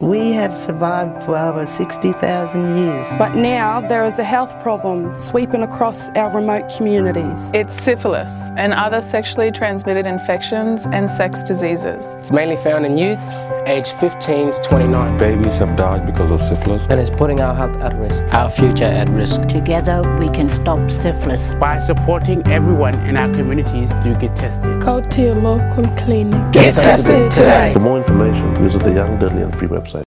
We have survived for over 60,000 years. But now there is a health problem sweeping across our remote communities. It's syphilis and other sexually transmitted infections and sex diseases. It's mainly found in youth, aged 15 to 29. Babies have died because of syphilis. And it's putting our health at risk, our future at risk. Together we can stop syphilis. By supporting everyone in our communities to get tested. Go to your local clinic. Get tested today. For more information, visit the Young, Deadly and Free website.